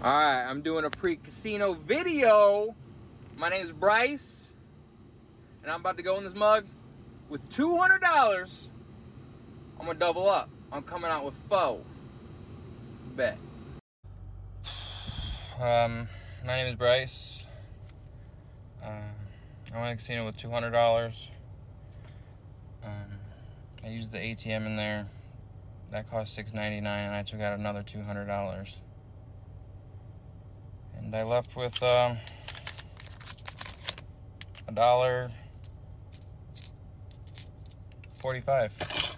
Alright, I'm doing a pre-casino video. My name is Bryce, and I'm about to go in this mug with $200. I'm gonna double up. I'm coming out with four. Bet. My name is Bryce. I went to casino with $200. I used the ATM in there. That cost $6.99, and I took out another $200. And I left with $1.45.